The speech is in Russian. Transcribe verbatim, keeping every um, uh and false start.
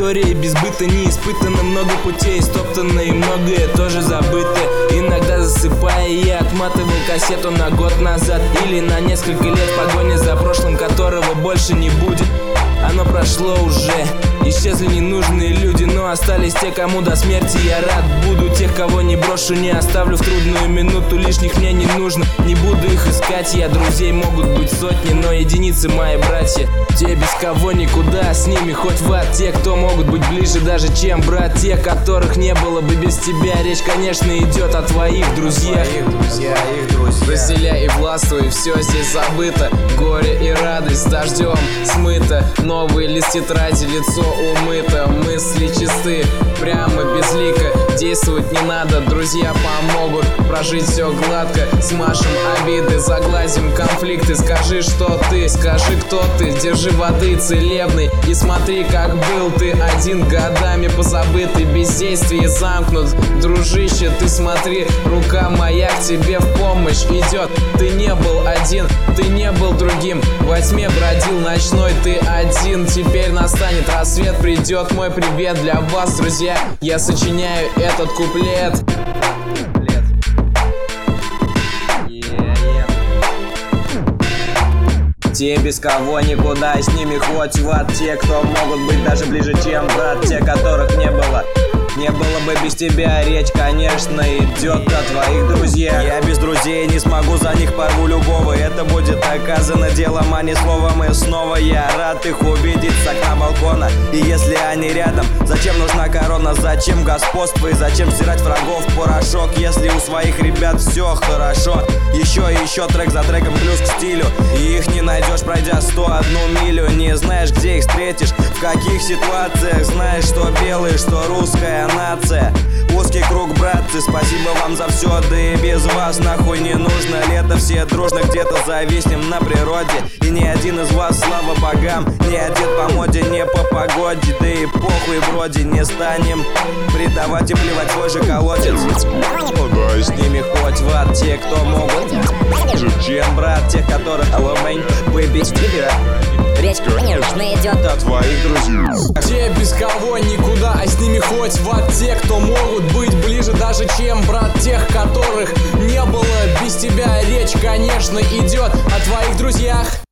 истории без быта не испытано, много путей стоптано и многое тоже забыто. Иногда засыпая я отматывал кассету на год назад или на несколько лет в погоне за прошлым, которого больше не будет. Оно прошло уже, исчезли ненужные люди, но остались те, кому до смерти я рад буду. Тех, кого не брошу, не оставлю в трудную минуту, лишних мне не нужно, не буду их искать я. Друзей могут быть сотни, но единицы мои братья. Те, без кого никуда, с ними хоть в ад. Те, кто могут быть ближе даже, чем брат. Те, которых не было бы без тебя. Речь, конечно, идет о твоих друзьях. Разделяй и властвуй, все здесь забыто. Горе и радость дождем смыто. Новый лист тетради, лицо умыто. Мысли чисты, прямо безлико. Действовать не надо, друзья помогут прожить все гладко. Смажем обиды, заглазим конфликты. Скажи, что ты, скажи, кто ты. Держи воды целебной и смотри, как был ты один, годами позабытый, бездействие замкнут. Дружище, ты смотри, рука моя к тебе в помощь идет. Ты не был один, ты не был другим. Во тьме бродил ночной, ты один. Теперь настанет рассвет, придет мой привет для вас, друзья. Я сочиняю этот куплет. Те, без кого никуда, с ними хоть в ад. Те, кто могут быть даже ближе, чем брат. Те, которых не было, не было бы без тебя. Речь, конечно, идет о твоих друзьях. Я без друзей не смогу, за них порву любого. Это будет доказано делом, а не словом. И снова я рад их увидеть с окна балкона. И если они рядом, зачем нужна корона? Зачем господство и зачем стирать врагов в порошок? Если у своих ребят все хорошо. Еще и еще трек за треком, плюс к стилю. И их не найдешь, пройдя сто одну милю. Не знаешь, где их встретишь, в каких ситуациях. Знаешь, что белые, что русская нация. Узкий круг, братцы, спасибо вам за все. Да и без вас нахуй не нужно лето. Все дружно где-то зависнем на природе. И ни один из вас, слава богам, не одет по моде, не по погоде. Да и похуй вроде не станем предавать и плевать свой же колодец. С ними хоть в ад. Те, кто могут, чем брат. Тех, которых ломень выбить тебя. Речь, конечно, идет от твоих друзей. Те, без кого никуда, а с ними хоть в ад. Те, кто могут быть ближе даже, чем брат. Тех, которых не было без тебя. Речь, конечно, идет о твоих друзьях.